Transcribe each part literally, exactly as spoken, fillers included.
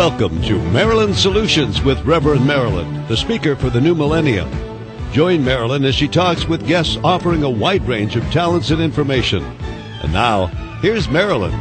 Welcome to Marilyn Solutions with Reverend Marilyn, the speaker for the new millennium. Join Marilyn as she talks with guests offering a wide range of talents and information. And now, here's Marilyn.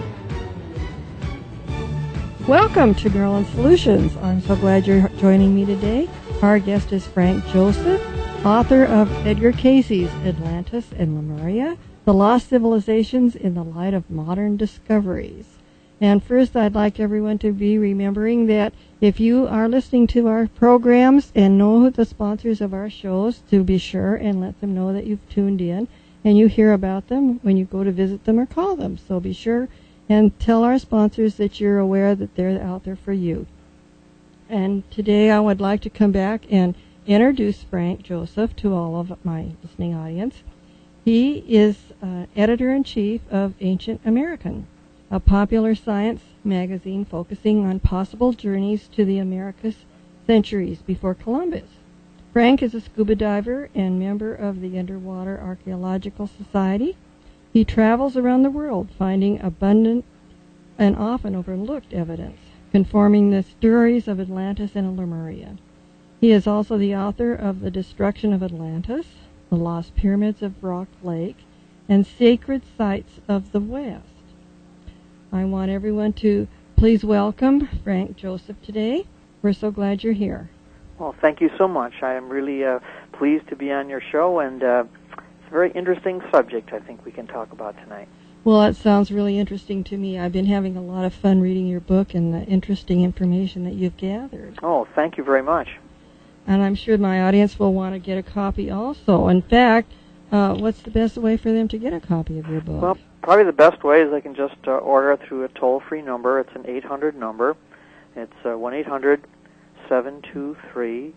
Welcome to Marilyn Solutions. I'm so glad you're joining me today. Our guest is Frank Joseph, author of Edgar Cayce's Atlantis and Lemuria, The Lost Civilizations in the Light of Modern Discoveries. And first, I'd like everyone to be remembering that if you are listening to our programs and know the sponsors of our shows, to be sure and let them know that you've tuned in and you hear about them when you go to visit them or call them. So be sure and tell our sponsors that you're aware that they're out there for you. And today I would like to come back and introduce Frank Joseph to all of my listening audience. He is uh, editor-in-chief of Ancient American, a popular science magazine focusing on possible journeys to the Americas centuries before Columbus. Frank is a scuba diver and member of the Underwater Archaeological Society. He travels around the world finding abundant and often overlooked evidence, confirming the stories of Atlantis and Lemuria. He is also the author of The Destruction of Atlantis, The Lost Pyramids of Rock Lake, and Sacred Sites of the West. I want everyone to please welcome Frank Joseph today. We're so glad you're here. Well, thank you so much. I am really uh, pleased to be on your show, and uh, it's a very interesting subject I think we can talk about tonight. Well, it sounds really interesting to me. I've been having a lot of fun reading your book and the interesting information that you've gathered. Oh, thank you very much. And I'm sure my audience will want to get a copy also. In fact, uh, what's the best way for them to get a copy of your book? Well, probably the best way is they can just uh, order it through a toll-free number. It's an eight hundred number. It's uh, one eight hundred seven two three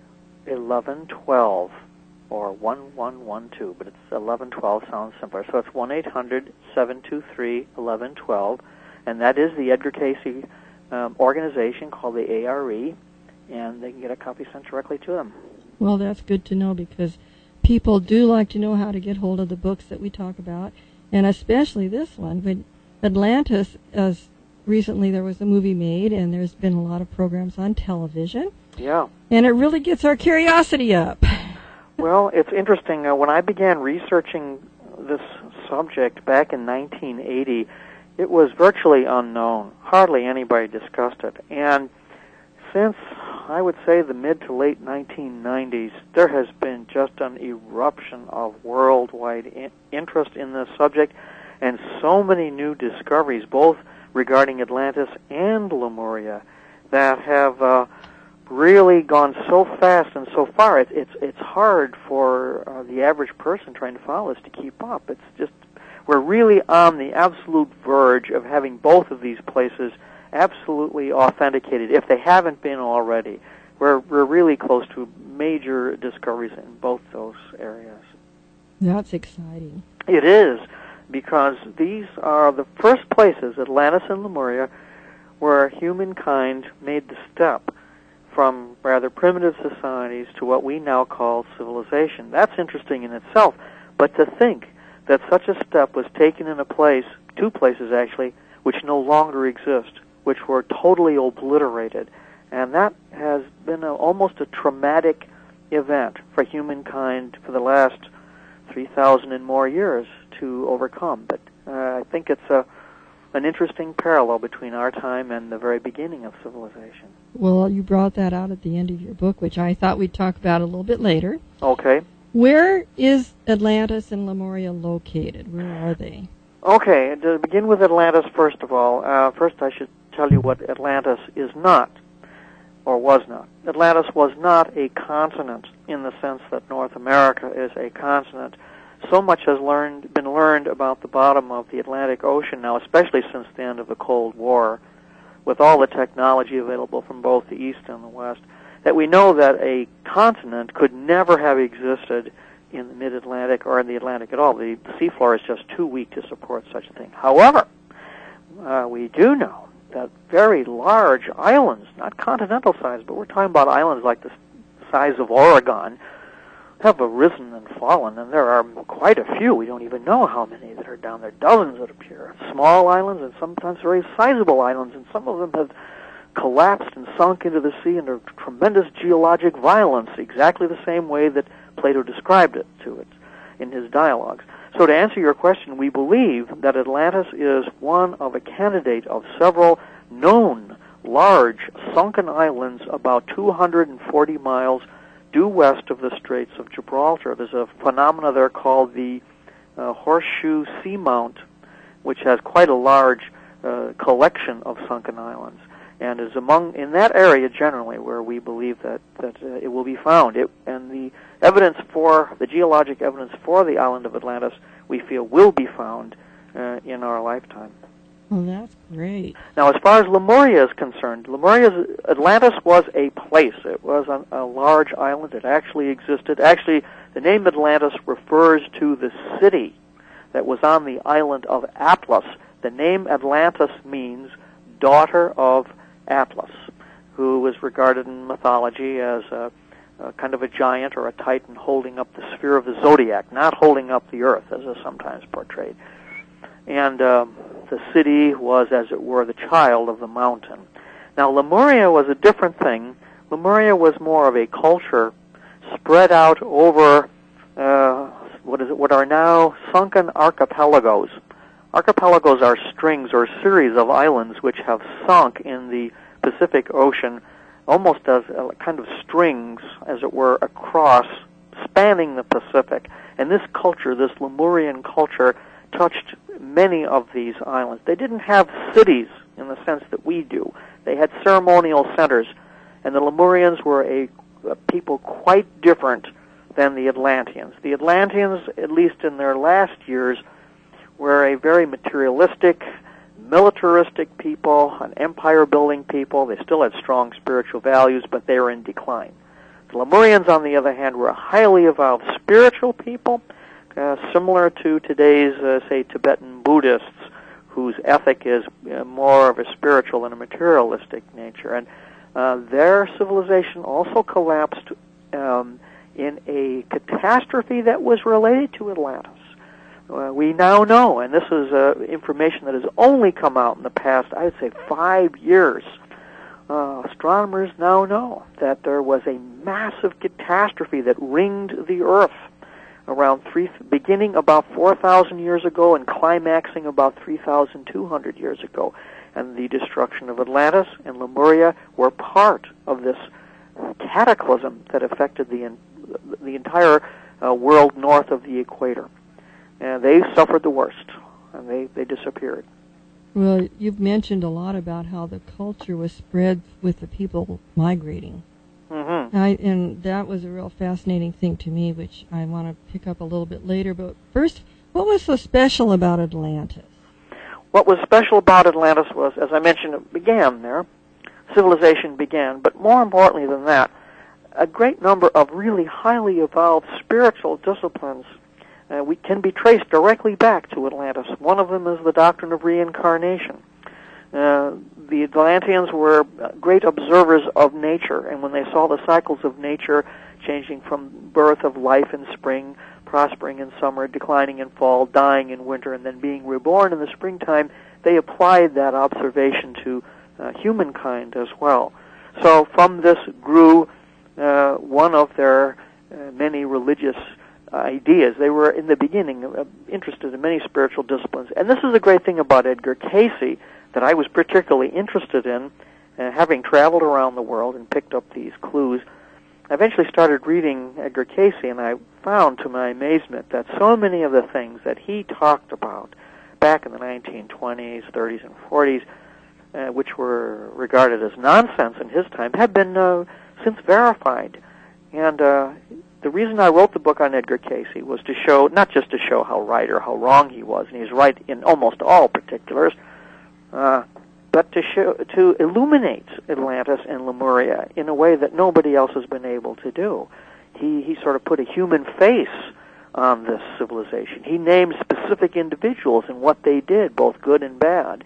eleven twelve or one one one two, but it's eleven twelve sounds simpler. So it's one eight hundred seven two three eleven twelve, and that is the Edgar Cayce um, organization called the A R E, and they can get a copy sent directly to them. Well, that's good to know because people do like to know how to get hold of the books that we talk about, and especially this one. But Atlantis, as recently there was a movie made, and there's been a lot of programs on television. Yeah. And it really gets our curiosity up. Well, it's interesting. Uh, when I began researching this subject back in nineteen eighty, it was virtually unknown. Hardly anybody discussed it. And since, I would say, the mid to late nineteen nineties, there has been just an eruption of worldwide in- interest in this subject, and so many new discoveries, both regarding Atlantis and Lemuria, that have uh, really gone so fast and so far. It, it's it's hard for uh, the average person trying to follow this to keep up. It's just we're really on the absolute verge of having both of these places absolutely authenticated, if they haven't been already. We're we're really close to major discoveries in both those areas. That's exciting. It is, because these are the first places, Atlantis and Lemuria, where humankind made the step from rather primitive societies to what we now call civilization. That's interesting in itself, but to think that such a step was taken in a place, two places actually, which no longer exist, which were totally obliterated, and that has been a, almost a traumatic event for humankind for the last three thousand and more years to overcome. But uh, I think it's a an interesting parallel between our time and the very beginning of civilization. Well, you brought that out at the end of your book, which I thought we'd talk about a little bit later. Okay. Where is Atlantis and Lemuria located? Where are they? Okay, to begin with Atlantis, first of all, uh, first I should tell you what Atlantis is not, or was not. Atlantis was not a continent in the sense that North America is a continent. So much has learned, been learned about the bottom of the Atlantic Ocean now, especially since the end of the Cold War, with all the technology available from both the East and the West, that we know that a continent could never have existed in the mid-Atlantic or in the Atlantic at all. The, the seafloor is just too weak to support such a thing. However, uh, we do know that very large islands, not continental size, but we're talking about islands like the size of Oregon, have arisen and fallen, and there are quite a few. We don't even know how many that are down there. Dozens that appear. Small islands and sometimes very sizable islands, and some of them have collapsed and sunk into the sea under tremendous geologic violence, exactly the same way that Plato described it to it in his dialogues. So to answer your question, we believe that Atlantis is one of a candidate of several known large sunken islands about two hundred forty miles due west of the Straits of Gibraltar. There's a phenomena there called the uh, Horseshoe Seamount, which has quite a large uh, collection of sunken islands, and is among in that area generally where we believe that that uh, it will be found. It, and the evidence for the geologic evidence for the island of Atlantis, we feel, will be found uh, in our lifetime. Oh, that's great. Now, as far as Lemuria is concerned, Lemuria's Atlantis was a place. It was a, a large island. It actually existed. Actually, the name Atlantis refers to the city that was on the island of Atlas. The name Atlantis means daughter of Atlas, who was regarded in mythology as a, a kind of a giant or a titan holding up the sphere of the zodiac, not holding up the earth, as is sometimes portrayed. And um, the city was, as it were, the child of the mountain. Now, Lemuria was a different thing. Lemuria was more of a culture spread out over uh, what is it? What are now sunken archipelagos. Archipelagos are strings or series of islands which have sunk in the Pacific Ocean, almost as a kind of strings, as it were, across, spanning the Pacific. And this culture, this Lemurian culture, touched many of these islands. They didn't have cities in the sense that we do. They had ceremonial centers, and the Lemurians were a, a people quite different than the Atlanteans. The Atlanteans, at least in their last years, were a very materialistic, militaristic people, an empire-building people. They still had strong spiritual values, but they were in decline. The Lemurians, on the other hand, were a highly evolved spiritual people, Uh, similar to today's, uh, say, Tibetan Buddhists, whose ethic is uh, more of a spiritual and a materialistic nature. And uh, their civilization also collapsed um, in a catastrophe that was related to Atlantis. Uh, we now know, and this is uh, information that has only come out in the past, I would say, five years. Uh, astronomers now know that there was a massive catastrophe that ringed the Earth around three, beginning about four thousand years ago and climaxing about three thousand two hundred years ago. And the destruction of Atlantis and Lemuria were part of this cataclysm that affected the the entire uh, world north of the equator. And they suffered the worst, and they, they disappeared. Well, you've mentioned a lot about how the culture was spread with the people migrating. Mm-hmm. I, and that was a real fascinating thing to me, which I want to pick up a little bit later. But first, what was so special about Atlantis? What was special about Atlantis was, as I mentioned, it began there. Civilization began. But more importantly than that, a great number of really highly evolved spiritual disciplines uh, we can be traced directly back to Atlantis. One of them is the doctrine of reincarnation. Uh, the Atlanteans were great observers of nature, and when they saw the cycles of nature changing from birth of life in spring, prospering in summer, declining in fall, dying in winter, and then being reborn in the springtime, they applied that observation to uh, humankind as well. So from this grew uh, one of their uh, many religious ideas. They were, in the beginning, uh, interested in many spiritual disciplines. And this is a great thing about Edgar Cayce that I was particularly interested in, uh, having traveled around the world and picked up these clues. I eventually started reading Edgar Cayce, and I found, to my amazement, that so many of the things that he talked about back in the nineteen twenties, thirties, and forties, uh, which were regarded as nonsense in his time, have been uh, since verified. And uh, the reason I wrote the book on Edgar Cayce was to show, not just to show how right or how wrong he was, and he's right in almost all particulars, uh, but to show, to illuminate Atlantis and Lemuria in a way that nobody else has been able to do. He he sort of put a human face on this civilization. He named specific individuals and what they did, both good and bad.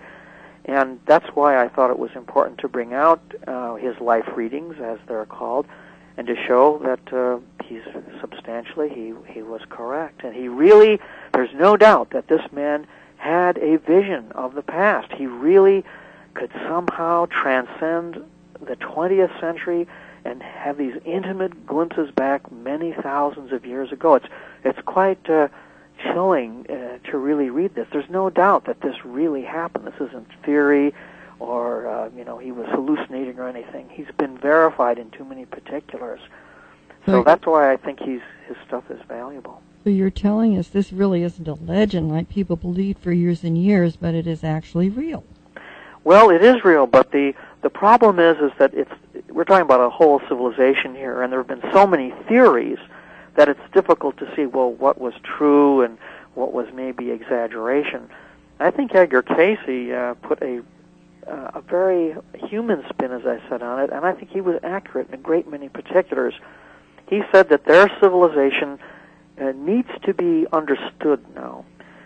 And that's why I thought it was important to bring out uh, his life readings, as they're called, and to show that uh, he's substantially, he, he was correct. And he really, there's no doubt that this man had a vision of the past. He really could somehow transcend the twentieth century and have these intimate glimpses back many thousands of years ago. It's it's quite uh, chilling uh, to really read this. There's no doubt that this really happened. This isn't theory, or uh, you know, he was hallucinating or anything. He's been verified in too many particulars. So, so that's why I think he's his stuff is valuable. So you're telling us this really isn't a legend like people believed for years and years, but it is actually real. Well, it is real, but the the problem is is that it's we're talking about a whole civilization here, and there have been so many theories that it's difficult to see, well, what was true and what was maybe exaggeration. I think Edgar Cayce uh, put a uh, a very human spin, as I said, on it, and I think he was accurate in a great many particulars. He said that their civilization uh, needs to be understood now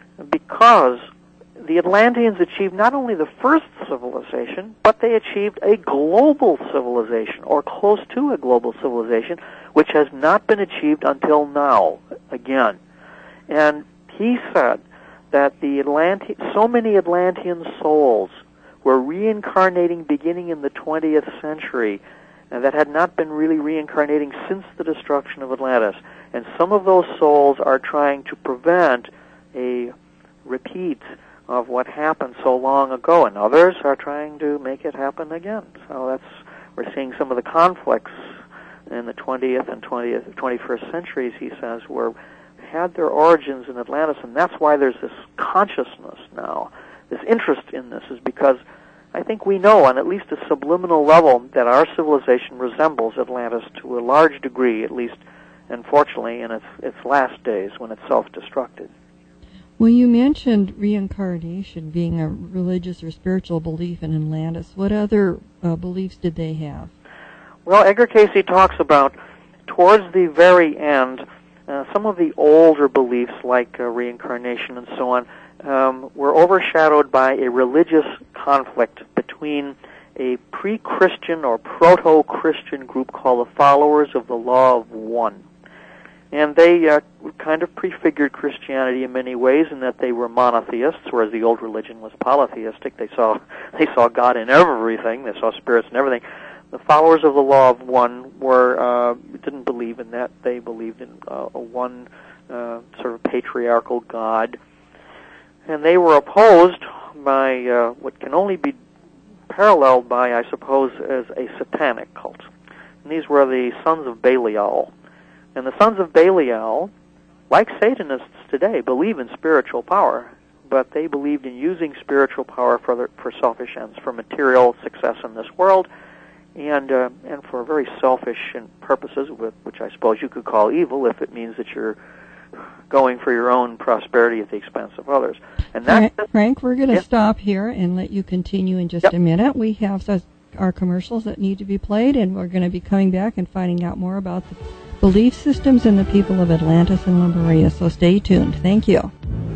because the Atlanteans achieved not only the first civilization, but they achieved a global civilization, or close to a global civilization, which has not been achieved until now, again. And he said that the Atlantean, so many Atlantean souls were reincarnating beginning in the twentieth century, and that had not been really reincarnating since the destruction of Atlantis. And some of those souls are trying to prevent a repeat of what happened so long ago, and others are trying to make it happen again. So that's we're seeing some of the conflicts in the twentieth and twentieth, twenty-first centuries, he says, were had their origins in Atlantis, and that's why there's this consciousness now, this interest in this, is because I think we know on at least a subliminal level that our civilization resembles Atlantis to a large degree, at least, unfortunately, in its its last days when it self-destructed. Well, you mentioned reincarnation being a religious or spiritual belief in Atlantis. What other uh, beliefs did they have? Well, Edgar Cayce talks about, towards the very end, uh, some of the older beliefs like uh, reincarnation and so on um, were overshadowed by a religious conflict between a pre-Christian or proto-Christian group called the Followers of the Law of One. And they uh, kind of prefigured Christianity in many ways in that they were monotheists, whereas the old religion was polytheistic. They saw they saw God in everything. They saw spirits in everything. The Followers of the Law of One were uh, didn't believe in that. They believed in uh, a one uh, sort of patriarchal God, and they were opposed by uh, what can only be paralleled by, I suppose, as a satanic cult. And these were the Sons of Belial. And the Sons of Belial, like Satanists today, believe in spiritual power, but they believed in using spiritual power for their, for selfish ends, for material success in this world, and uh, and for very selfish purposes, which I suppose you could call evil if it means that you're going for your own prosperity at the expense of others. And that, Frank, Frank, we're going to yeah. stop here and let you continue in just yep. a minute. We have our commercials that need to be played, and we're going to be coming back and finding out more about the belief systems and the people of Atlantis and Lemuria. So stay tuned. Thank you.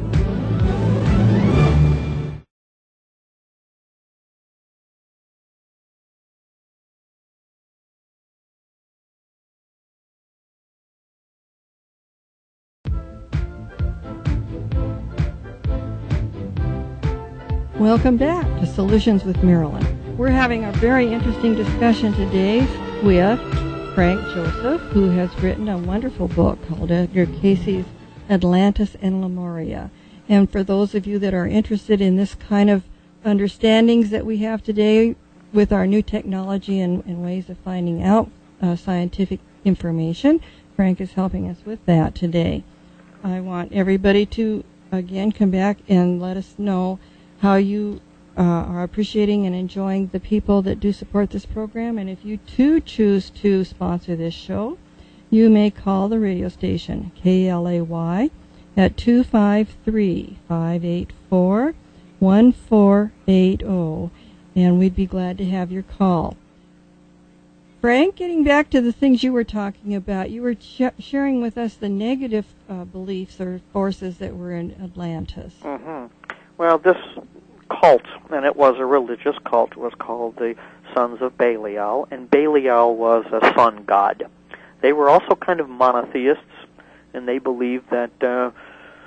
Welcome back to Solutions with Marilyn. We're having a very interesting discussion today with Frank Joseph, who has written a wonderful book called Edgar Cayce's Atlantis and Lemuria. And for those of you that are interested in this kind of understandings that we have today with our new technology and, and ways of finding out uh, scientific information, Frank is helping us with that today. I want everybody to, again, come back and let us know how you uh, are appreciating and enjoying the people that do support this program. And if you too choose to sponsor this show, you may call the radio station, K L A Y, at two five three, five eight four, one four eight zero, and we'd be glad to have your call. Frank, getting back to the things you were talking about, you were sh- sharing with us the negative uh, beliefs or forces that were in Atlantis. Mm-hmm. Well, this cult, and it was a religious cult, was called the Sons of Belial, and Belial was a sun god. They were also kind of monotheists, and they believed that, uh,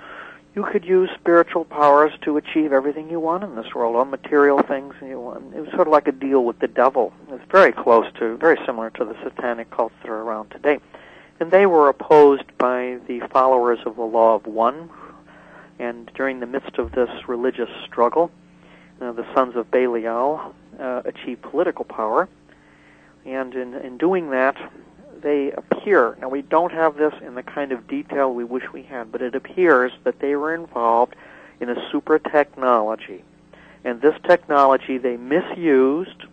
you could use spiritual powers to achieve everything you want in this world, all material things you want. It was sort of like a deal with the devil. It's very close to, very similar to the satanic cults that are around today. And they were opposed by the followers of the law of one. And during the midst of this religious struggle, uh, the sons of Belial uh, achieved political power. And in, in doing that, they appear, now we don't have this in the kind of detail we wish we had, but it appears that they were involved in a super technology. And this technology they misused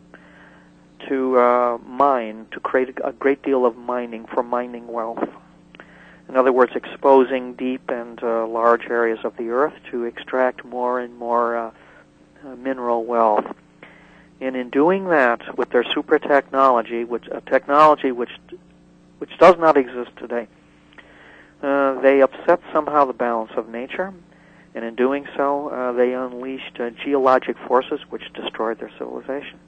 to uh, mine, to create a great deal of mining for mining wealth. In other words, exposing deep and uh, large areas of the earth to extract more and more uh, uh, mineral wealth. And in doing that with their super technology, which a technology which which does not exist today, uh, they upset somehow the balance of nature, and in doing so, uh, they unleashed uh, geologic forces which destroyed their civilization.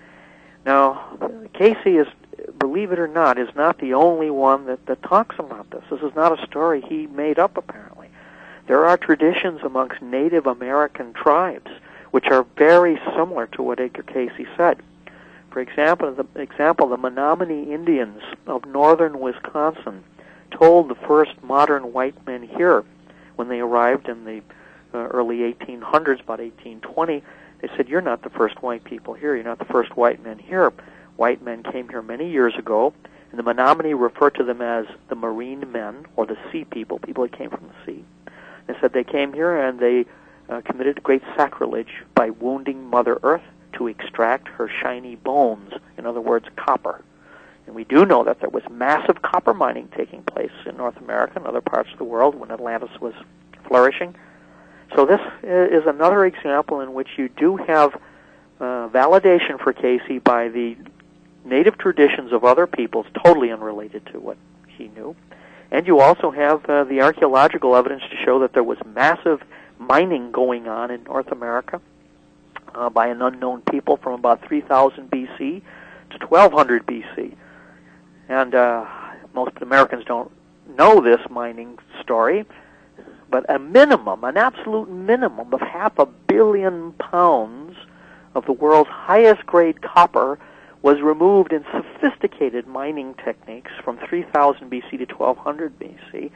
Now, Casey is, believe it or not, is not the only one that, that talks about this. This is not a story he made up, apparently. There are traditions amongst Native American tribes which are very similar to what Edgar Casey said. For example, the example, the Menominee Indians of northern Wisconsin told the first modern white men here when they arrived in the uh, early eighteen hundreds, about eighteen twenty, they said, "You're not the first white people here. You're not the first white men here. White men came here many years ago," and the Menominee referred to them as the marine men, or the sea people, people that came from the sea. They said they came here and they uh, committed great sacrilege by wounding Mother Earth to extract her shiny bones, in other words, copper. And we do know that there was massive copper mining taking place in North America and other parts of the world when Atlantis was flourishing. So this is another example in which you do have uh, validation for Casey by the native traditions of other peoples, totally unrelated to what he knew. And you also have uh, the archaeological evidence to show that there was massive mining going on in North America uh, by an unknown people from about three thousand B C to twelve hundred B C. And uh, most Americans don't know this mining story, but a minimum, an absolute minimum of half a billion pounds of the world's highest grade copper was removed in sophisticated mining techniques from three thousand B C to twelve hundred B C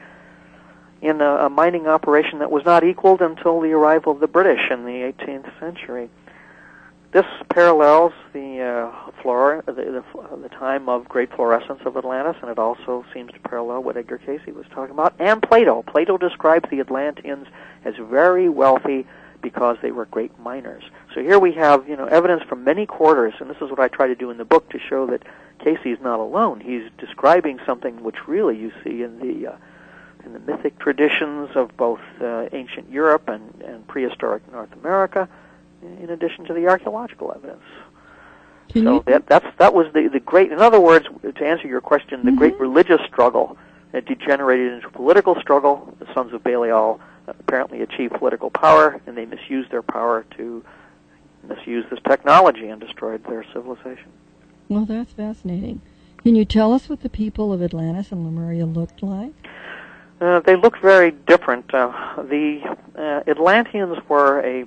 in a, a mining operation that was not equaled until the arrival of the British in the eighteenth century. This parallels the uh, flora, the, the, the time of great fluorescence of Atlantis, and it also seems to parallel what Edgar Casey was talking about. And Plato. Plato describes the Atlanteans as very wealthy because they were great miners. So here we have, you know, evidence from many quarters, and this is what I try to do in the book to show that Casey is not alone. He's describing something which really you see in the uh, in the mythic traditions of both uh, ancient Europe and, and prehistoric North America, in addition to the archaeological evidence. Can so you... that that's that was the, the great, in other words, to answer your question, the mm-hmm. great religious struggle that degenerated into a political struggle. The sons of Belial apparently achieved political power, and they misused their power to misuse this technology and destroyed their civilization. Well, that's fascinating. Can you tell us what the people of Atlantis and Lemuria looked like? Uh, they looked very different. Uh, the uh, Atlanteans were a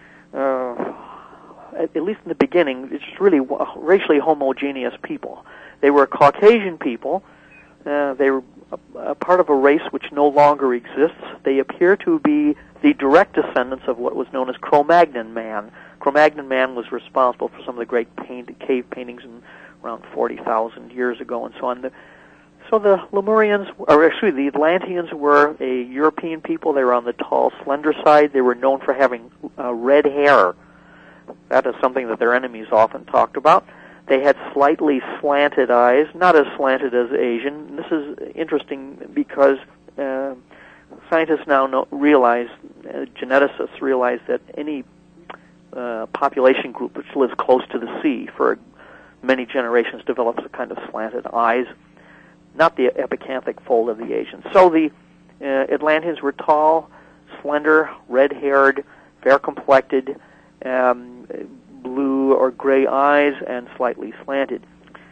Uh, at, at least in the beginning, it's really racially homogeneous people. They were Caucasian people. Uh, they were a, a part of a race which no longer exists. They appear to be the direct descendants of what was known as Cro-Magnon man. Cro-Magnon man was responsible for some of the great paint, cave paintings in around forty thousand years ago and so on. The, so the Lemurians, or excuse me, the Atlanteans were a European people. They were on the tall, slender side. They were known for having uh, red hair. That is something that their enemies often talked about. They had slightly slanted eyes, not as slanted as Asian. This is interesting because uh, scientists now know, realize, uh, geneticists realize that any uh, population group which lives close to the sea for many generations develops a kind of slanted eyes, not the epicanthic fold of the Asians. So the uh, Atlanteans were tall, slender, red-haired, fair-complected, um, blue or gray eyes, and slightly slanted.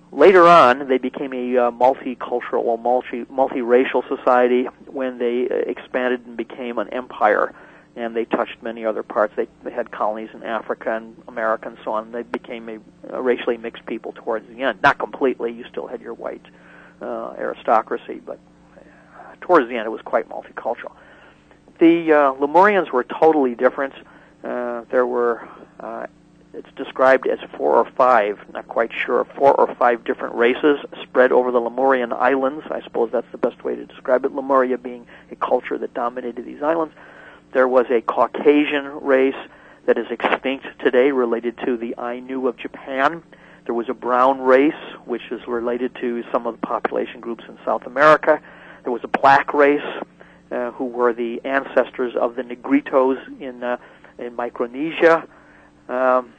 later on, they became a uh, multicultural or multi multiracial society when they uh, expanded and became an empire, and they touched many other parts. They, they had colonies in Africa and America and so on. They became a, a racially mixed people towards the end. Not completely. You still had your white uh, aristocracy, but towards the end it was quite multicultural. The uh, Lemurians were totally different. Uh, there were, uh, it's described as four or five, not quite sure, four or five different races spread over the Lemurian islands. I suppose that's the best way to describe it, Lemuria being a culture that dominated these islands. There was a Caucasian race that is extinct today, related to the Ainu of Japan. There was a brown race, which is related to some of the population groups in South America. There was a black race, uh, who were the ancestors of the Negritos in uh, in Micronesia. Um,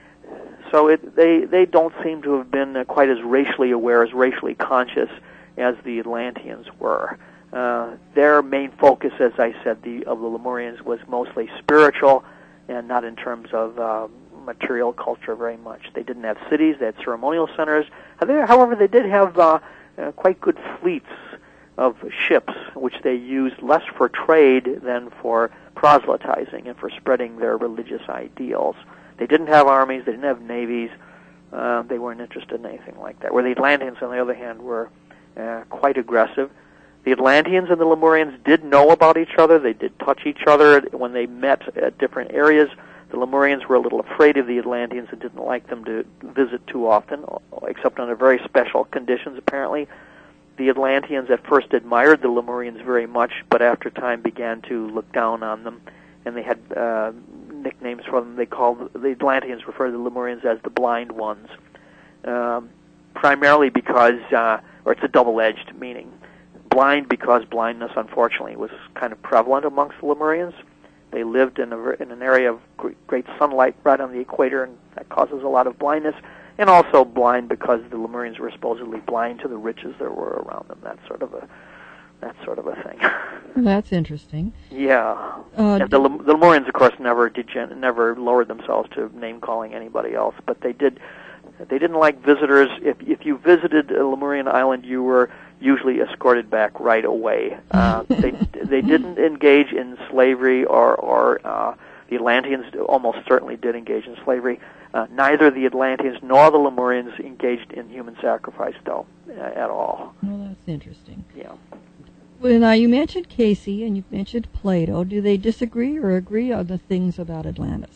so it, they they don't seem to have been uh, quite as racially aware, as racially conscious as the Atlanteans were. Uh, their main focus, as I said, the of the Lemurians was mostly spiritual, and not in terms of uh, material culture very much. They didn't have cities; they had ceremonial centers. However, they did have uh, uh, quite good fleets of ships, which they used less for trade than for proselytizing and for spreading their religious ideals. They didn't have armies, they didn't have navies, uh, they weren't interested in anything like that. Where the Atlanteans, on the other hand, were uh, quite aggressive. The Atlanteans and the Lemurians did know about each other, they did touch each other when they met at different areas. The Lemurians were a little afraid of the Atlanteans and didn't like them to visit too often, except under very special conditions, apparently. The Atlanteans at first admired the Lemurians very much, but after time began to look down on them, and they had uh, nicknames for them. They called the Atlanteans referred to the Lemurians as the blind ones, um, primarily because, uh, or it's a double-edged meaning. Blind because blindness, unfortunately, was kind of prevalent amongst the Lemurians. They lived in, a, in an area of great sunlight right on the equator, and that causes a lot of blindness. And also blind because the Lemurians were supposedly blind to the riches that were around them. That sort of a, that sort of a thing. That's interesting. Yeah. Uh, and the, the Lemurians, of course, never degen- never lowered themselves to name calling anybody else. But they did. They didn't like visitors. If if you visited a Lemurian island, you were usually escorted back right away. Uh, they they didn't engage in slavery, or or uh, the Atlanteans almost certainly did engage in slavery. Uh, neither the Atlanteans nor the Lemurians engaged in human sacrifice, though, uh, at all. Well, that's interesting. Yeah. Well, now, you mentioned Casey and you mentioned Plato. Do they disagree or agree on the things about Atlantis?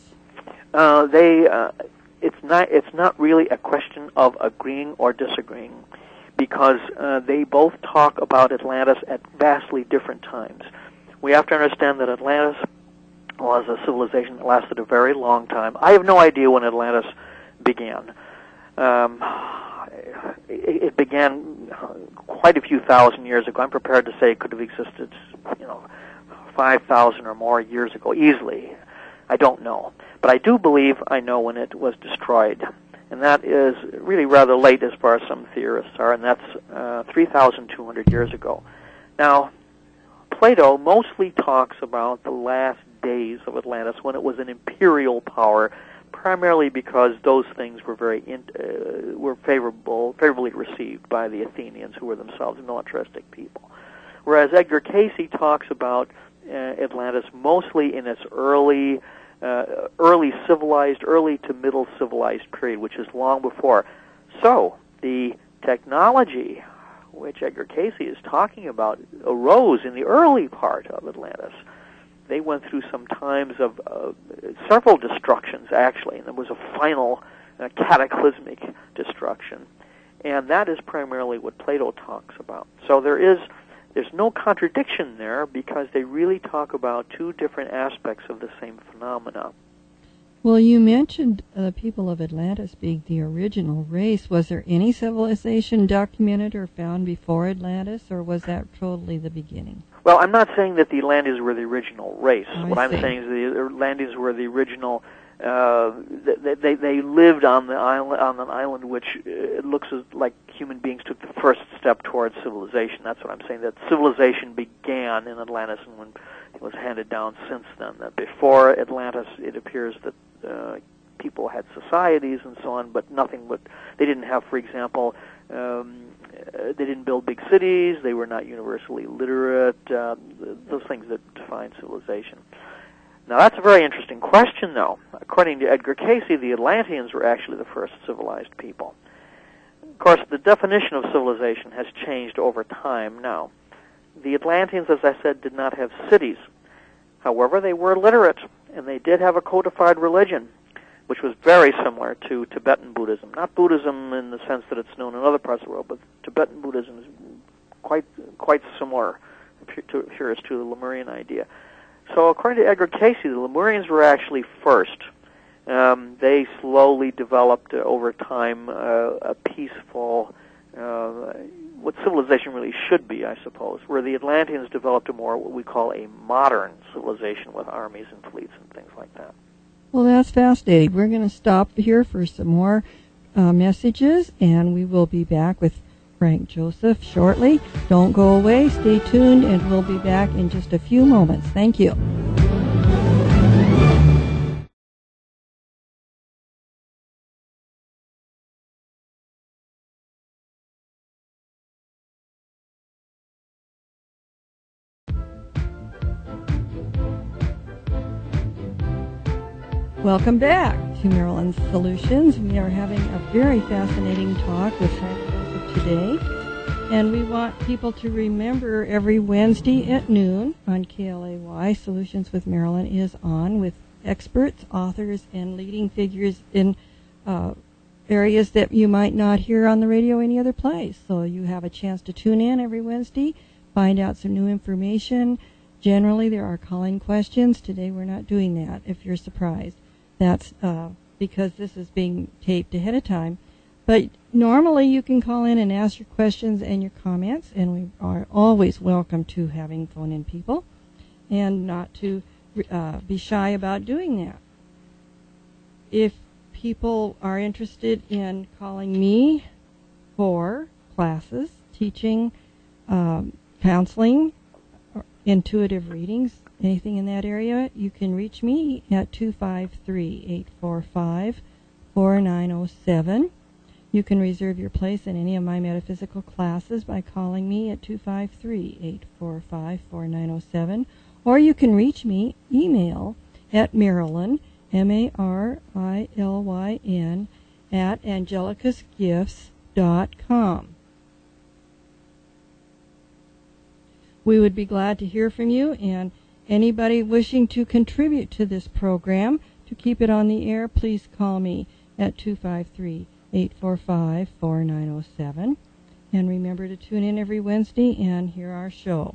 Uh, they. Uh, it's not. It's not really a question of agreeing or disagreeing, because uh, they both talk about Atlantis at vastly different times. We have to understand that Atlantis was a civilization that lasted a very long time. I have no idea when Atlantis began. Um, it, it began quite a few thousand years ago. I'm prepared to say it could have existed, you know, five thousand or more years ago, easily. I don't know. But I do believe I know when it was destroyed. And that is really rather late as far as some theorists are, and that's uh, three thousand two hundred years ago. Now, Plato mostly talks about the last days of Atlantis when it was an imperial power, primarily because those things were very in, uh, were favorable, favorably received by the Athenians, who were themselves militaristic people. Whereas Edgar Casey talks about uh, Atlantis mostly in its early, uh, early civilized, early to middle civilized period, which is long before. So the technology which Edgar Casey is talking about arose in the early part of Atlantis. They went through some times of uh, several destructions, actually, and there was a final uh, cataclysmic destruction. And that is primarily what Plato talks about. So there is, there's no contradiction there, because they really talk about two different aspects of the same phenomena. Well, you mentioned the uh, people of Atlantis being the original race. Was there any civilization documented or found before Atlantis, or was that totally the beginning? Well, I'm not saying that the Atlanteans were the original race. Oh, what I I'm see. saying is the Atlanteans were the original. Uh, they, they they lived on the island on an island which uh, it looks as like human beings took the first step towards civilization. That's what I'm saying. That civilization began in Atlantis, and when it was handed down since then. That before Atlantis, it appears that uh, people had societies and so on, but nothing but, they didn't have, for example, um, they didn't build big cities, they were not universally literate, uh, those things that define civilization. Now, that's a very interesting question, though. According to Edgar Cayce, the Atlanteans were actually the first civilized people. Of course, the definition of civilization has changed over time now. The Atlanteans, as I said, did not have cities. However, they were literate, and they did have a codified religion, which was very similar to Tibetan Buddhism. Not Buddhism in the sense that it's known in other parts of the world, but Tibetan Buddhism is quite quite similar to, here as to the Lemurian idea. So according to Edgar Cayce, the Lemurians were actually first. Um, they slowly developed uh, over time uh, a peaceful, uh, what civilization really should be, I suppose, where the Atlanteans developed a more what we call a modern civilization with armies and fleets and things like that. Well, that's fascinating. We're going to stop here for some more uh, messages, and we will be back with Frank Joseph shortly. Don't go away. Stay tuned, and we'll be back in just a few moments. Thank you. Welcome back to Maryland Solutions. We are having a very fascinating talk with Frank Joseph today, and we want people to remember every Wednesday at noon on K L A Y, Solutions with Marilyn is on with experts, authors, and leading figures in uh, areas that you might not hear on the radio any other place. So you have a chance to tune in every Wednesday, find out some new information. Generally, there are call-in questions. Today, we're not doing that, if you're surprised. That's uh, because this is being taped ahead of time. But normally you can call in and ask your questions and your comments, and we are always welcome to having phone-in people and not to uh, be shy about doing that. If people are interested in calling me for classes, teaching, um, counseling, intuitive readings, anything in that area, you can reach me at two five three, eight four five, four nine zero seven. You can reserve your place in any of my metaphysical classes by calling me at two five three, eight four five, four nine zero seven, or you can reach me, email, at Marilyn, M A R I L Y N, at angelicus gifts dot com. We would be glad to hear from you, and anybody wishing to contribute to this program, to keep it on the air, please call me at two five three, eight four five, four nine zero seven. And remember to tune in every Wednesday and hear our show.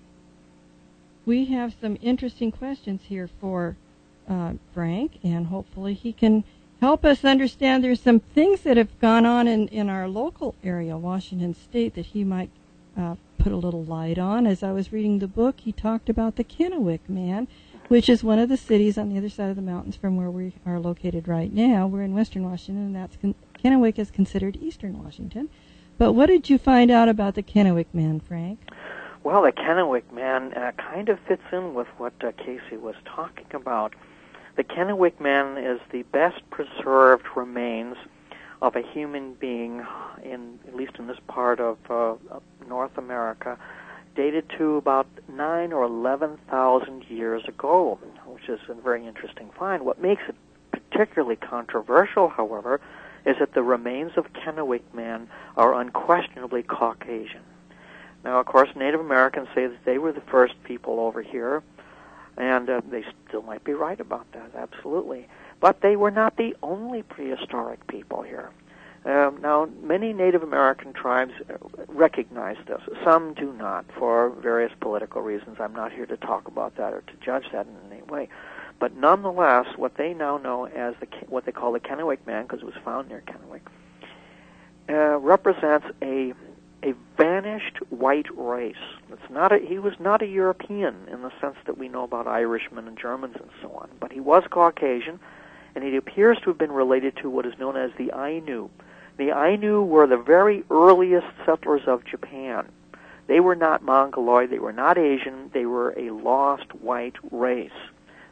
We have some interesting questions here for uh, Frank, and hopefully he can help us understand there's some things that have gone on in, in our local area, Washington State, that he might uh, put a little light on. As I was reading the book, he talked about the Kennewick Man, which is one of the cities on the other side of the mountains from where we are located right now. We're in western Washington, and that's con- Kennewick is considered eastern Washington. But what did you find out about the Kennewick Man, Frank? Well, the Kennewick Man uh, kind of fits in with what uh, Cayce was talking about. The Kennewick Man is the best preserved remains of a human being, in at least in this part of uh, North America, dated to about nine or eleven thousand years ago, which is a very interesting find. What makes it particularly controversial, however, is that the remains of Kennewick Man are unquestionably Caucasian. Now, of course, Native Americans say that they were the first people over here, and uh, they still might be right about that, absolutely. But they were not the only prehistoric people here. Um, now, many Native American tribes recognize this. Some do not, for various political reasons. I'm not here to talk about that or to judge that in any way. But nonetheless, what they now know as the what they call the Kennewick Man, because it was found near Kennewick, uh, represents a a vanished white race. It's not a, he was not a European in the sense that we know about Irishmen and Germans and so on, but he was Caucasian, and he appears to have been related to what is known as the Ainu. The Ainu were the very earliest settlers of Japan. They were not Mongoloid, they were not Asian, they were a lost white race.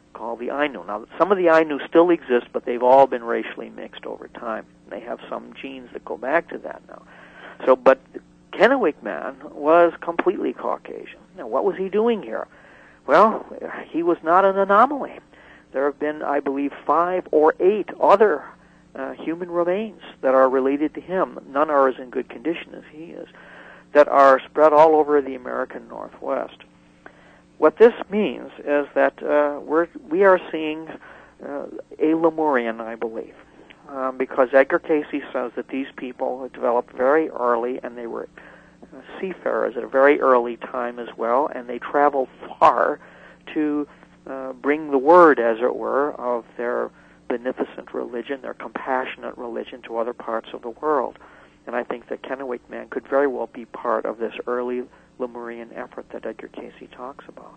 called the Ainu. Now, some of the Ainu still exist, but they've all been racially mixed over time. They have some genes that go back to that now. So, but Kennewick Man was completely Caucasian. Now, what was he doing here? Well, he was not an anomaly. There have been, I believe, five or eight other uh, human remains that are related to him. None are as in good condition as he is, that are spread all over the American Northwest. What this means is that uh, we're, we are seeing uh, a Lemurian, I believe, um, because Edgar Cayce says that these people developed very early, and they were uh, seafarers at a very early time as well, and they traveled far to uh, bring the word, as it were, of their beneficent religion, their compassionate religion to other parts of the world. And I think that Kennewick Man could very well be part of this early Lemurian effort that Edgar Cayce talks about.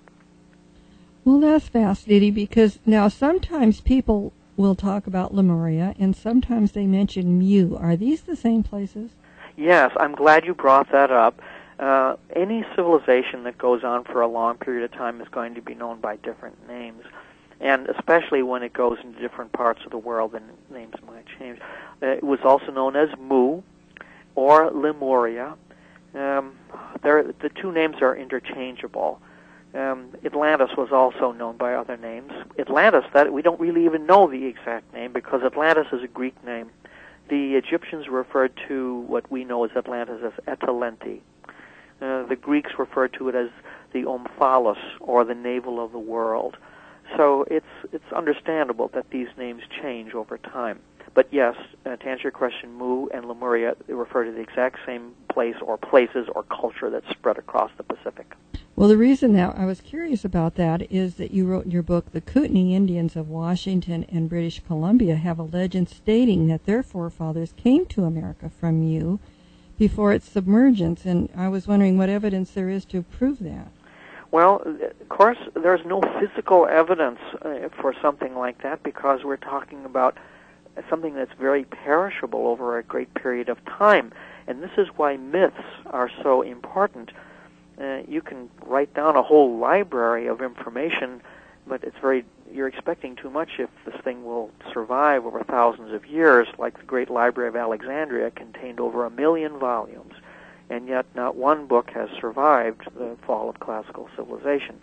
Well, that's fascinating, because now sometimes people will talk about Lemuria, and sometimes they mention Mu. Are these the same places? Yes, I'm glad you brought that up. Uh, any civilization that goes on for a long period of time is going to be known by different names, and especially when it goes into different parts of the world, then names might change. Uh, it was also known as Mu or Lemuria. Um, the two names are interchangeable. Um, Atlantis was also known by other names. Atlantis, that we don't really even know the exact name, because Atlantis is a Greek name. The Egyptians referred to what we know as Atlantis as Etalenti. Uh, the Greeks referred to it as the Omphalos, or the navel of the world. So it's it's understandable that these names change over time. But yes, uh, to answer your question, Mu and Lemuria refer to the exact same place or places or culture that's spread across the Pacific. Well, the reason that I was curious about that is that you wrote in your book, the Kootenai Indians of Washington and British Columbia have a legend stating that their forefathers came to America from Mu before its submergence, and I was wondering what evidence there is to prove that. Well, of course, there's no physical evidence uh, for something like that, because we're talking about something that's very perishable over a great period of time. And this is why myths are so important. Uh, you can write down a whole library of information, but it's very you're expecting too much if this thing will survive over thousands of years, like the Great Library of Alexandria contained over a million volumes, and yet not one book has survived the fall of classical civilization.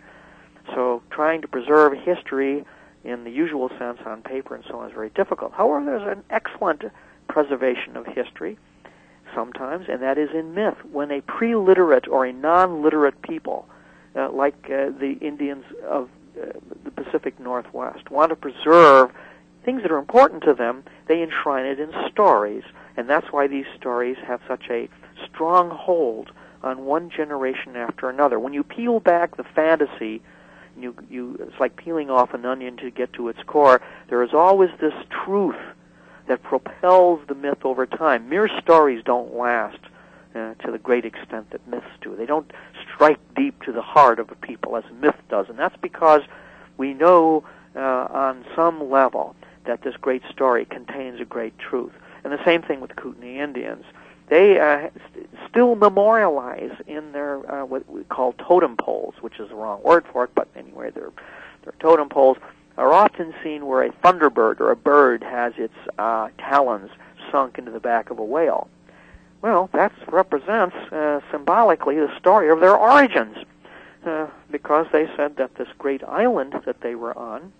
So trying to preserve history in the usual sense on paper and so on is very difficult. However, there's an excellent preservation of history sometimes, and that is in myth. When a pre-literate or a non-literate people, uh, like uh, the Indians of uh, the Pacific Northwest, want to preserve things that are important to them, they enshrine it in stories, and that's why these stories have such a strong hold on one generation after another. When you peel back the fantasy, You, you, it's like peeling off an onion to get to its core. There is always this truth that propels the myth over time. Mere stories don't last uh, to the great extent that myths do. They don't strike deep to the heart of a people as a myth does, and that's because we know uh, on some level that this great story contains a great truth. And the same thing with the Kootenai Indians. They uh, st- still memorialize in their uh, what we call totem poles, which is the wrong word for it, but anyway, their their totem poles are often seen where a thunderbird or a bird has its uh, talons sunk into the back of a whale. Well, that represents uh, symbolically the story of their origins, uh, because they said that this great island that they were on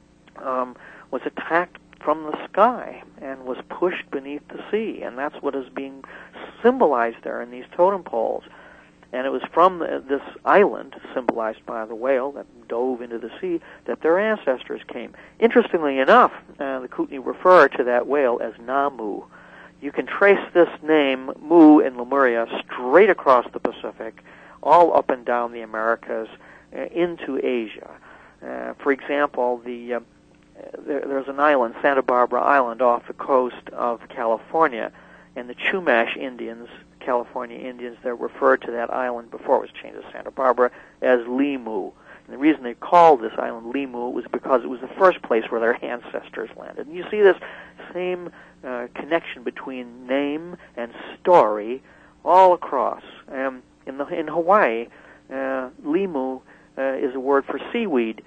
um, was attacked from the sky and was pushed beneath the sea, and that's what is being symbolized there in these totem poles. And it was from the, this island, symbolized by the whale that dove into the sea, that their ancestors came. Interestingly enough, uh, the Kootenai refer to that whale as Namu. You can trace this name, Mu in Lemuria, straight across the Pacific, all up and down the Americas, uh, into Asia. Uh, for example, the uh, There, there's an island, Santa Barbara Island, off the coast of California, and the Chumash Indians, California Indians, they referred to that island before it was changed to Santa Barbara as Limu. And the reason they called this island Limu was because it was the first place where their ancestors landed. And you see this same uh, connection between name and story all across. Um, in, the, in Hawaii, uh, Limu uh, is a word for seaweed.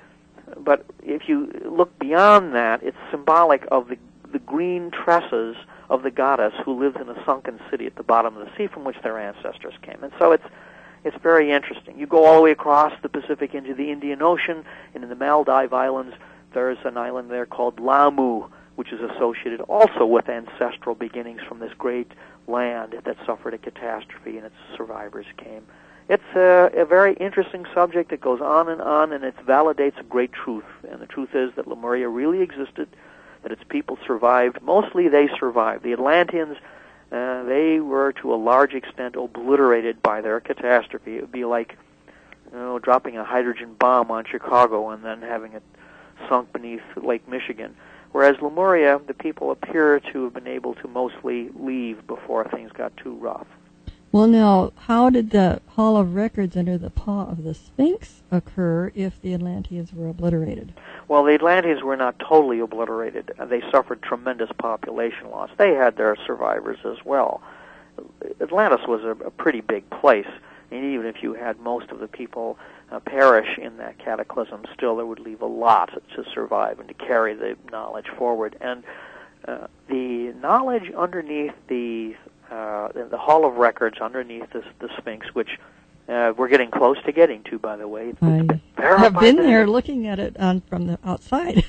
but if you look beyond that, it's symbolic of the the green tresses of the goddess who lived in a sunken city at the bottom of the sea from which their ancestors came. And so it's it's very interesting. You go all the way across the Pacific into the Indian Ocean, and in the Maldive Islands, there's an island there called Lamu, which is associated also with ancestral beginnings from this great land that suffered a catastrophe and its survivors came. It's a, a very interesting subject that goes on and on, and it validates a great truth. And the truth is that Lemuria really existed, that its people survived. Mostly they survived. The Atlanteans, uh, they were to a large extent obliterated by their catastrophe. It would be like, you know, dropping a hydrogen bomb on Chicago and then having it sunk beneath Lake Michigan. Whereas Lemuria, the people appear to have been able to mostly leave before things got too rough. Well, now, how did the Hall of Records under the paw of the Sphinx occur if the Atlanteans were obliterated? Well, the Atlanteans were not totally obliterated. They suffered tremendous population loss. They had their survivors as well. Atlantis was a, a pretty big place, and even if you had most of the people uh, perish in that cataclysm, still there would leave a lot to survive and to carry the knowledge forward. And uh, the knowledge underneath the Uh, the, the Hall of Records underneath the, the Sphinx, which uh, we're getting close to getting to, by the way. It's I been have been there looking at it on, from the outside.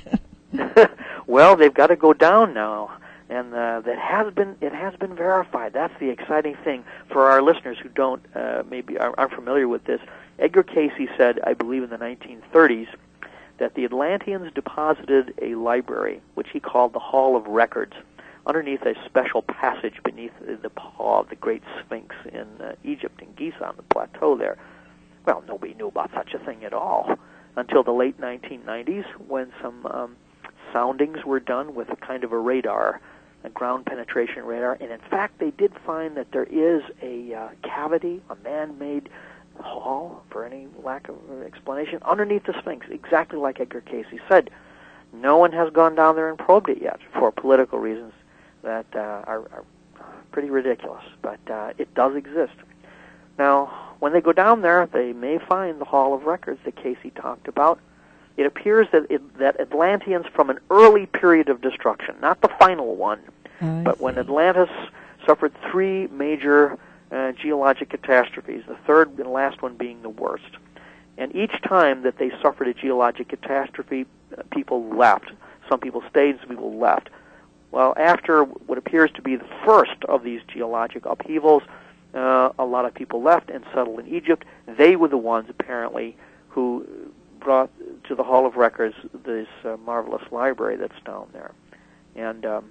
Well, they've got to go down now, and uh, that has been it has been verified. That's the exciting thing for our listeners who don't uh, maybe are, aren't familiar with this. Edgar Cayce said, I believe in the nineteen thirties, that the Atlanteans deposited a library, which he called the Hall of Records, underneath a special passage beneath the paw of the great Sphinx in uh, Egypt, in Giza, on the plateau there. Well, nobody knew about such a thing at all until the late nineteen nineties, when some um, soundings were done with a kind of a radar, a ground penetration radar, and in fact they did find that there is a uh, cavity, a man-made hall, for any lack of explanation, underneath the Sphinx, exactly like Edgar Cayce said. No one has gone down there and probed it yet for political reasons that uh, are, are pretty ridiculous, but uh, it does exist. Now, when they go down there, they may find the Hall of Records that Cayce talked about. It appears that it, that Atlanteans from an early period of destruction, not the final one, I but see. when Atlantis suffered three major uh, geologic catastrophes, the third and last one being the worst. And each time that they suffered a geologic catastrophe, uh, people left. Some people stayed, some people left. Well, after what appears to be the first of these geologic upheavals, uh, a lot of people left and settled in Egypt. They were the ones, apparently, who brought to the Hall of Records this uh, marvelous library that's down there. And, um,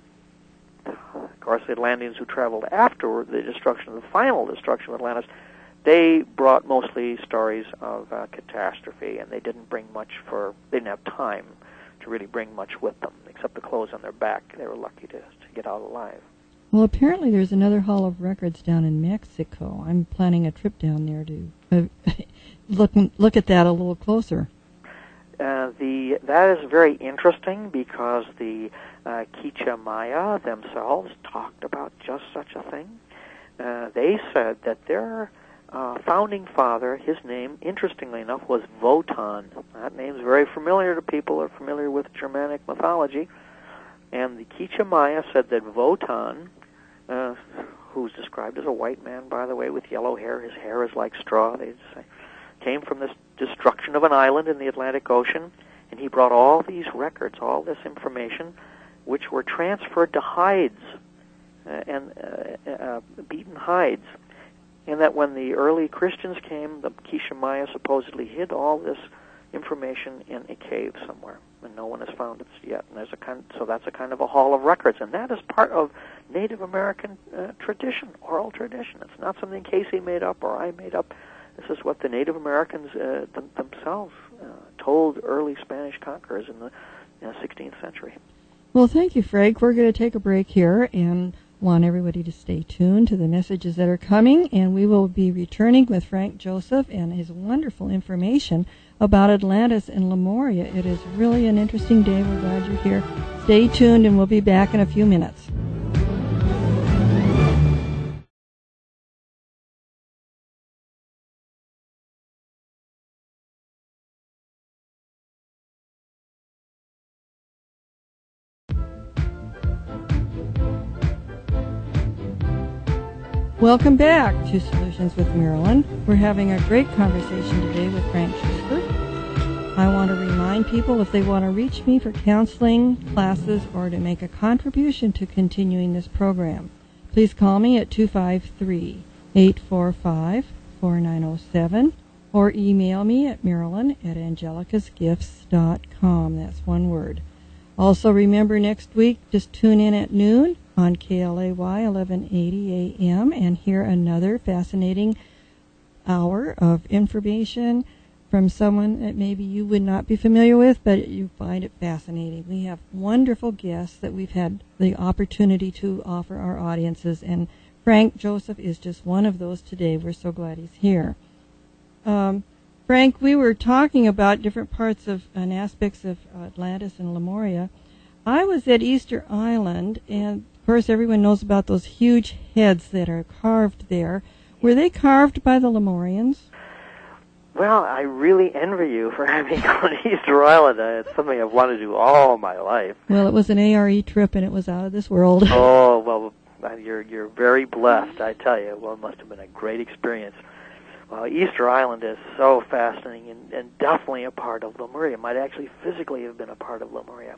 of course, the Atlanteans who traveled after the destruction, the final destruction of Atlantis, they brought mostly stories of uh, catastrophe, and they didn't bring much for, they didn't have time to really bring much with them, except the clothes on their back. They were lucky to, to get out alive. Well, apparently there's another Hall of Records down in Mexico. I'm planning a trip down there to uh, look look at that a little closer. Uh, the that is very interesting because the uh, Quiché Maya themselves talked about just such a thing. Uh, they said that their Uh, founding father, his name, interestingly enough, was Wotan. That name's very familiar to people who are familiar with Germanic mythology. And the Quiché Maya said that Wotan, uh, who's described as a white man, by the way, with yellow hair, his hair is like straw, they say, came from this destruction of an island in the Atlantic Ocean, and he brought all these records, all this information, which were transferred to hides, uh, and uh, uh, beaten hides. And that when the early Christians came, the Quiché Maya supposedly hid all this information in a cave somewhere, and no one has found it yet. And there's a kind, so that's a kind of a Hall of Records, and that is part of Native American uh, tradition, oral tradition. It's not something Cayce made up or I made up. This is what the Native Americans uh, th- themselves uh, told early Spanish conquerors in the uh, sixteenth century. Well, thank you, Frank. We're going to take a break here and want everybody to stay tuned to the messages that are coming, and we will be returning with Frank Joseph and his wonderful information about Atlantis and Lemuria. It is really an interesting day. We're glad you're here. Stay tuned, and we'll be back in a few minutes. Welcome back to Solutions with Marilyn. We're having a great conversation today with Frank Joseph. I want to remind people if they want to reach me for counseling, classes, or to make a contribution to continuing this program, please call me at two five three, eight four five, four nine zero seven or email me at marilyn at angelicas gifts dot com. That's one word. Also remember next week, just tune in at noon on K L A Y eleven eighty A M and hear another fascinating hour of information from someone that maybe you would not be familiar with, but you find it fascinating. We have wonderful guests that we've had the opportunity to offer our audiences, and Frank Joseph is just one of those today. We're so glad he's here. Um, Frank, we were talking about different parts of and aspects of Atlantis and Lemuria. I was at Easter Island, and of course everyone knows about those huge heads that are carved there. Were they carved by the Lemurians? Well, I really envy you for having gone to Easter Island. Uh, it's something I've wanted to do all my life. Well, it was an A R E trip, and it was out of this world. Oh, well, you're you're very blessed, I tell you. Well, it must have been a great experience. Well, Easter Island is so fascinating and, and definitely a part of Lemuria. It might actually physically have been a part of Lemuria.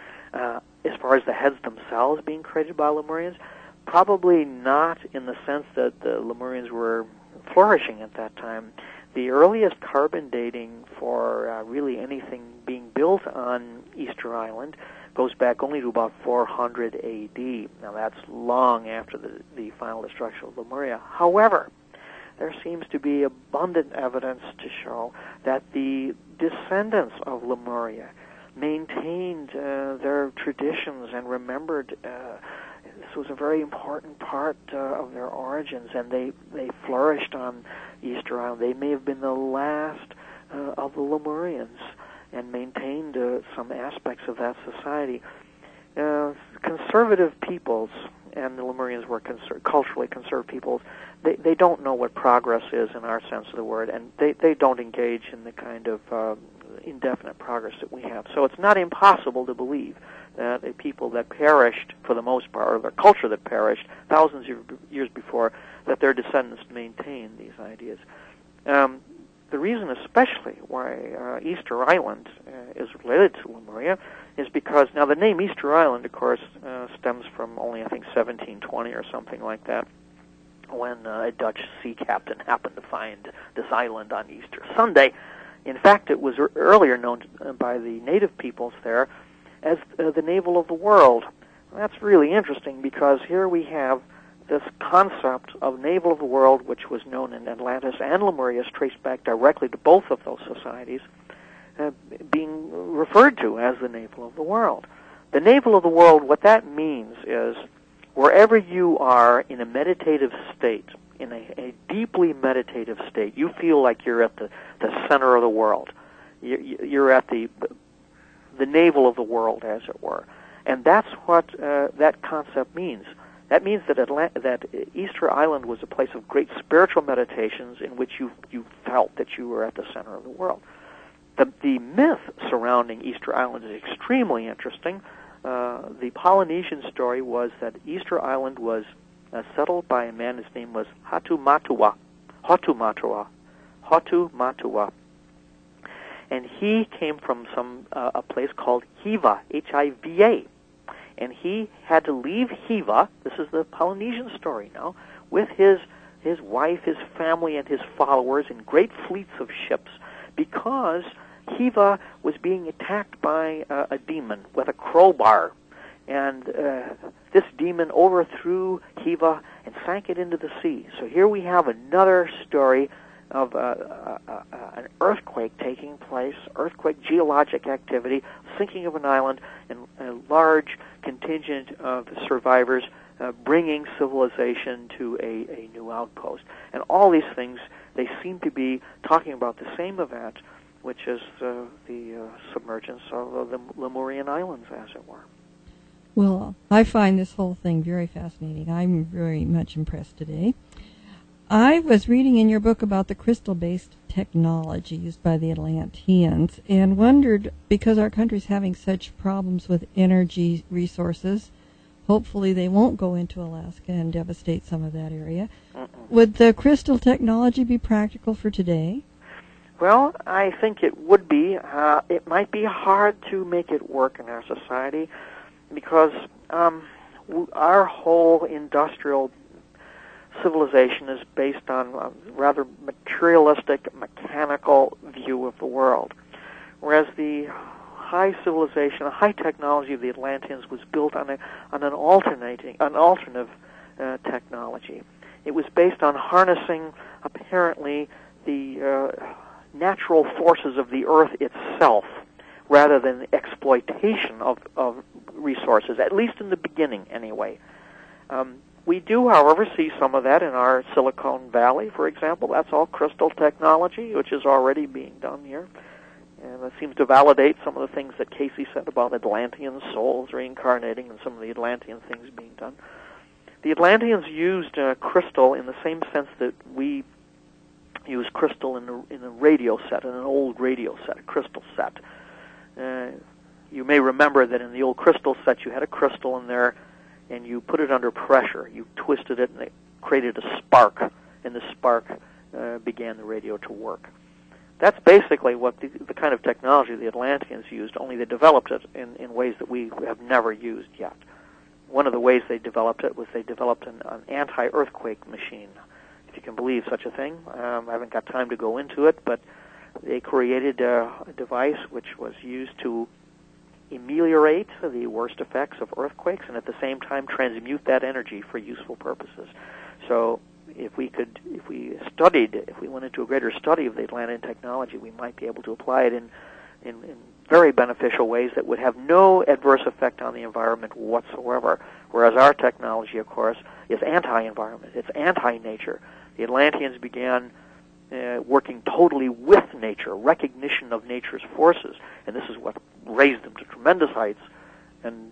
Uh, as far as the heads themselves being created by Lemurians, probably not in the sense that the Lemurians were flourishing at that time. The earliest carbon dating for uh, really anything being built on Easter Island goes back only to about four hundred A D. Now, that's long after the, the final destruction of Lemuria. However, there seems to be abundant evidence to show that the descendants of Lemuria maintained uh, their traditions and remembered uh, this was a very important part uh, of their origins, and they, they flourished on Easter Island. They may have been the last uh, of the Lemurians and maintained uh, some aspects of that society. Uh, conservative peoples, and the Lemurians were conser- culturally conserved peoples, they, they don't know what progress is in our sense of the word, and they, they don't engage in the kind of uh, indefinite progress that we have. So it's not impossible to believe that a people that perished, for the most part, or their culture that perished thousands of years before, that their descendants maintain these ideas. Um, the reason especially why uh, Easter Island uh, is related to Lemuria is because, now the name Easter Island, of course, uh, stems from only, I think, seventeen twenty or something like that, when uh, a Dutch sea captain happened to find this island on Easter Sunday. In fact, it was er- earlier known to, uh, by the native peoples there as uh, the navel of the world. That's really interesting because here we have this concept of navel of the world, which was known in Atlantis and Lemuria, is traced back directly to both of those societies, uh, being referred to as the navel of the world. The navel of the world, what that means is wherever you are in a meditative state, in a, a deeply meditative state, you feel like you're at the, the center of the world. You, you're at the the navel of the world, as it were. And that's what uh, that concept means. That means that Atlant- that Easter Island was a place of great spiritual meditations in which you you felt that you were at the center of the world. The, the myth surrounding Easter Island is extremely interesting. Uh, the Polynesian story was that Easter Island was uh, settled by a man. His name was Hatu Matua. Hotu Matua. Hotu Matua. And he came from some uh, a place called Hiva, H I V A. And he had to leave Hiva, this is the Polynesian story now, with his his wife, his family, and his followers in great fleets of ships, because Hiva was being attacked by uh, a demon with a crowbar. And uh, this demon overthrew Hiva and sank it into the sea. So here we have another story of uh, uh, uh, an earthquake taking place, earthquake geologic activity, sinking of an island, and a large contingent of survivors uh, bringing civilization to a, a new outpost. And all these things, they seem to be talking about the same event, which is uh, the uh, submergence of uh, the Lemurian islands, as it were. Well, I find this whole thing very fascinating. I'm very much impressed today. I was reading in your book about the crystal-based technology used by the Atlanteans and wondered, because our country's having such problems with energy resources, hopefully they won't go into Alaska and devastate some of that area. Mm-mm. Would the crystal technology be practical for today? Well, I think it would be. Uh, it might be hard to make it work in our society because um, w- our whole industrial civilization is based on a rather materialistic, mechanical view of the world, whereas the high civilization, the high technology of the Atlanteans was built on a on an alternating, an alternative uh, technology. It was based on harnessing apparently the uh, natural forces of the earth itself, rather than the exploitation of, of resources, at least in the beginning anyway. Um, we do, however, see some of that in our Silicon Valley, for example. That's all crystal technology, which is already being done here. And it seems to validate some of the things that Casey said about Atlantean souls reincarnating and some of the Atlantean things being done. The Atlanteans used uh, crystal in the same sense that we use crystal in a, in a radio set, in an old radio set, a crystal set. Uh, you may remember that in the old crystal set you had a crystal in there and you put it under pressure. You twisted it and it created a spark, and the spark uh, began the radio to work. That's basically what the, the kind of technology the Atlanteans used, only they developed it in, in ways that we have never used yet. One of the ways they developed it was they developed an, an anti-earthquake machine, if you can believe such a thing. Um, I haven't got time to go into it, but they created uh, a device which was used to ameliorate the worst effects of earthquakes and at the same time transmute that energy for useful purposes. So if we could, if we studied, if we went into a greater study of the Atlantean technology, we might be able to apply it in, in, in very beneficial ways that would have no adverse effect on the environment whatsoever, whereas our technology, of course, is anti-environment. It's anti-nature. The Atlanteans began uh, working totally with nature, recognition of nature's forces, and this is what raised them to tremendous heights and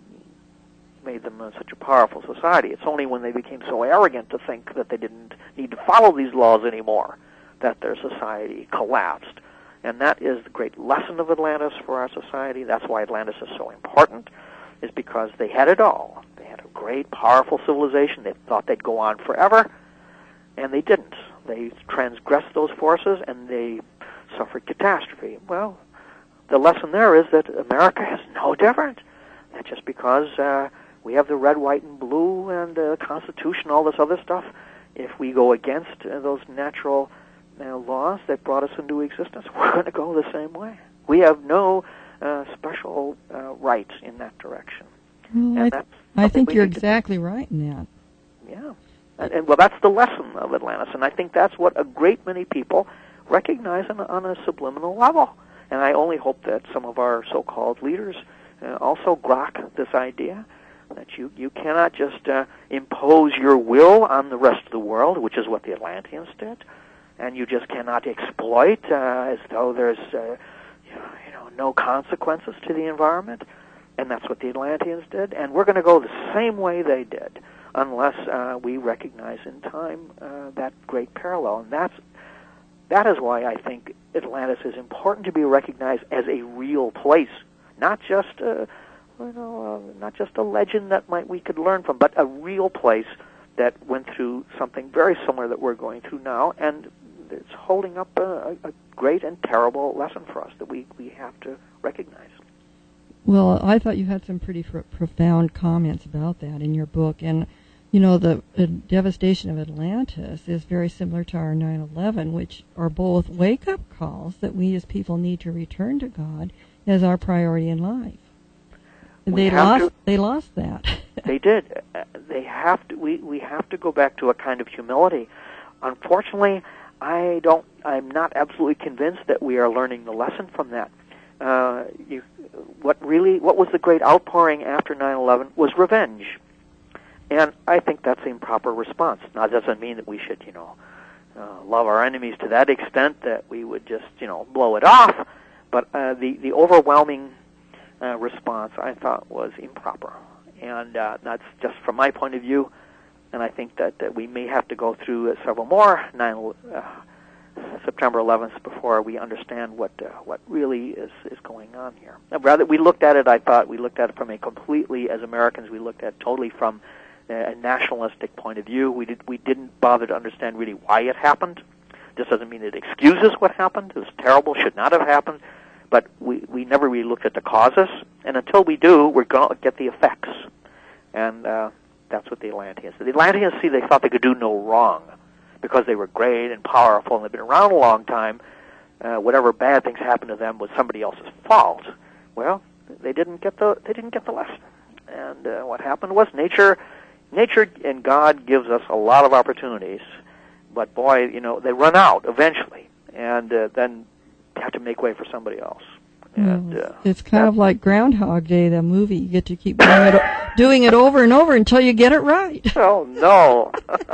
made them uh, such a powerful society. It's only when they became so arrogant to think that they didn't need to follow these laws anymore that their society collapsed. And that is the great lesson of Atlantis for our society. That's why Atlantis is so important, is because they had it all. They had a great, powerful civilization. They thought they'd go on forever, and they didn't. They transgressed those forces, and they suffered catastrophe. Well, the lesson there is that America is no different. That just because uh, we have the red, white, and blue, and uh, the Constitution, all this other stuff, if we go against uh, those natural uh, laws that brought us into existence, we're going to go the same way. We have no uh, special uh, rights in that direction. Well, and I, that's I think you're to, exactly right in that. Yeah. And, and, well, that's the lesson of Atlantis, and I think that's what a great many people recognize on, on a subliminal level. And I only hope that some of our so-called leaders uh, also grok this idea that you, you cannot just uh, impose your will on the rest of the world, which is what the Atlanteans did, and you just cannot exploit uh, as though there's uh, you know no consequences to the environment, and that's what the Atlanteans did. And we're going to go the same way they did, unless uh, we recognize in time uh, that great parallel, and that's that is why I think Atlantis is important to be recognized as a real place, not just a, you know, uh, not just a legend that might we could learn from, but a real place that went through something very similar that we're going through now, and it's holding up a, a great and terrible lesson for us that we, we have to recognize. Well, I thought you had some pretty pr- profound comments about that in your book, and you know, the, the devastation of Atlantis is very similar to our nine eleven, which are both wake-up calls that we as people need to return to God as our priority in life. We They have lost. to, they lost that. They did. Uh, they have to. We we have to go back to a kind of humility. Unfortunately, I don't. I'm not absolutely convinced that we are learning the lesson from that. Uh, you, what really? What was the great outpouring after nine eleven was revenge. And I think that's the improper response. Now, that doesn't mean that we should, you know, uh, love our enemies to that extent that we would just, you know, blow it off. But uh, the, the overwhelming uh, response, I thought, was improper. And uh, that's just from my point of view. And I think that, that we may have to go through uh, several more nine, uh, September eleventh before we understand what uh, what really is, is going on here. Rather, we looked at it, I thought, we looked at it from a completely, as Americans, we looked at it totally from a nationalistic point of view. We, did, we didn't bother to understand really why it happened. This doesn't mean it excuses what happened. It was terrible, should not have happened. But we, we never really looked at the causes. And until we do, we're going to get the effects. And uh, that's what the Atlanteans did. The Atlanteans, see, they thought they could do no wrong because they were great and powerful and they'd been around a long time. Uh, whatever bad things happened to them was somebody else's fault. Well, they didn't get the they didn't get the lesson. And uh, what happened was nature, nature and God gives us a lot of opportunities, but boy, you know, they run out eventually, and uh, then have to make way for somebody else. And, uh, it's kind of like Groundhog Day, the movie. You get to keep doing it, doing it over and over until you get it right. Oh, no.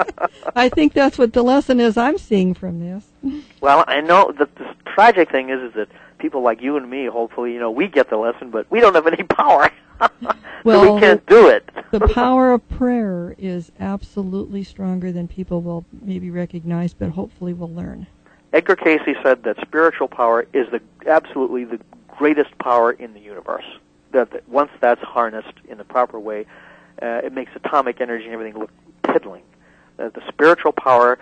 I think that's what the lesson is I'm seeing from this. Well, I know that the tragic thing is, is that people like you and me, hopefully, you know, we get the lesson, but we don't have any power. Well, so we can't do it. The power of prayer is absolutely stronger than people will maybe recognize, but hopefully will learn. Edgar Cayce said that spiritual power is the absolutely the greatest power in the universe. That, that once that's harnessed in the proper way, uh, it makes atomic energy and everything look piddling. Uh, the spiritual power,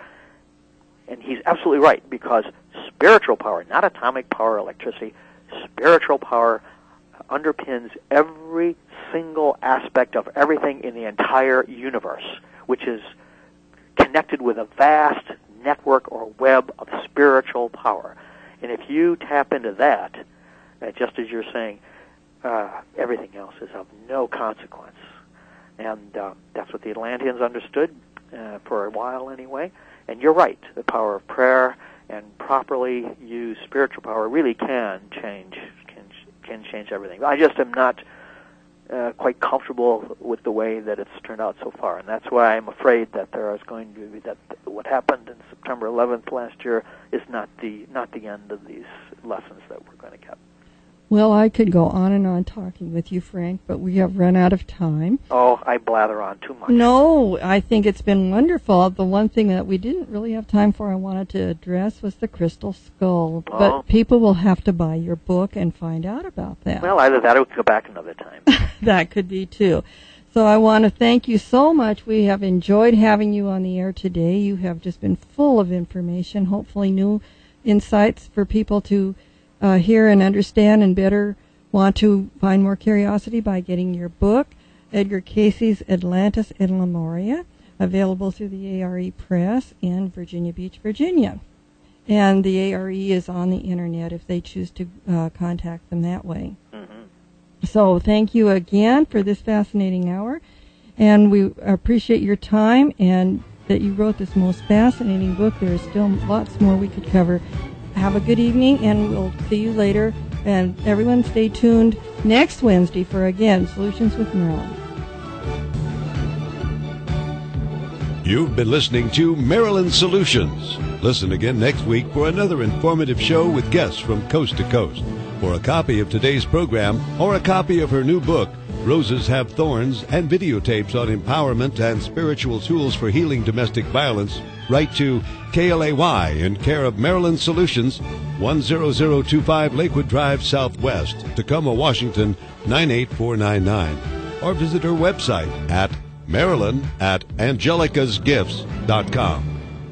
and he's absolutely right, because spiritual power, not atomic power or electricity, spiritual power underpins every single aspect of everything in the entire universe, which is connected with a vast network or web of spiritual power. And if you tap into that, uh, just as you're saying, uh, everything else is of no consequence. And uh, that's what the Atlanteans understood uh, for a while anyway. And you're right, the power of prayer and properly used spiritual power really can change can, can change everything. I just am not Uh, quite comfortable with the way that it's turned out so far, and that's why I'm afraid that there is going to be that what happened in September eleventh last year is not the not the end of these lessons that we're going to get. Well, I could go on and on talking with you, Frank, but we have run out of time. Oh, I blather on too much. No, I think it's been wonderful. The one thing that we didn't really have time for I wanted to address was the crystal skull. Oh. But people will have to buy your book and find out about that. Well, either that or we can go back another time. That could be, too. So I want to thank you so much. We have enjoyed having you on the air today. You have just been full of information, hopefully new insights for people to uh, hear and understand and better want to find more curiosity by getting your book, Edgar Cayce's Atlantis and Lemuria, available through the A R E Press in Virginia Beach, Virginia. And the A R E is on the Internet if they choose to uh, contact them that way. Mm-hmm. So thank you again for this fascinating hour, and we appreciate your time and that you wrote this most fascinating book. There is still lots more we could cover. Have a good evening, and we'll see you later. And everyone stay tuned next Wednesday for, again, Solutions with Marilyn. You've been listening to Maryland Solutions. Listen again next week for another informative show with guests from coast to coast. For a copy of today's program or a copy of her new book, Roses Have Thorns, and videotapes on empowerment and spiritual tools for healing domestic violence, write to K L A Y in care of Maryland Solutions, one zero zero two five Lakewood Drive Southwest, Tacoma, Washington, nine eight four nine nine. Or visit her website at Marilyn at angelicas gifts dot com.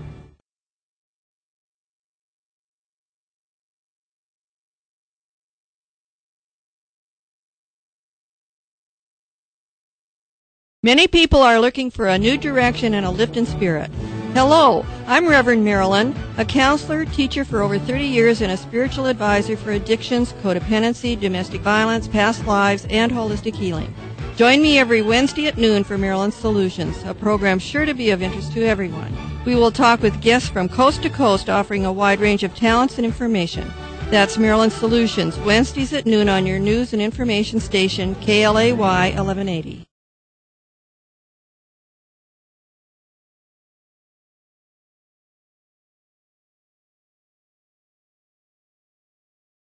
Many people are looking for a new direction and a lift in spirit. Hello, I'm Reverend Marilyn, a counselor, teacher for over thirty years and a spiritual advisor for addictions, codependency, domestic violence, past lives, and holistic healing. Join me every Wednesday at noon for Maryland Solutions, a program sure to be of interest to everyone. We will talk with guests from coast to coast offering a wide range of talents and information. That's Maryland Solutions, Wednesdays at noon on your news and information station, K L A Y eleven eighty.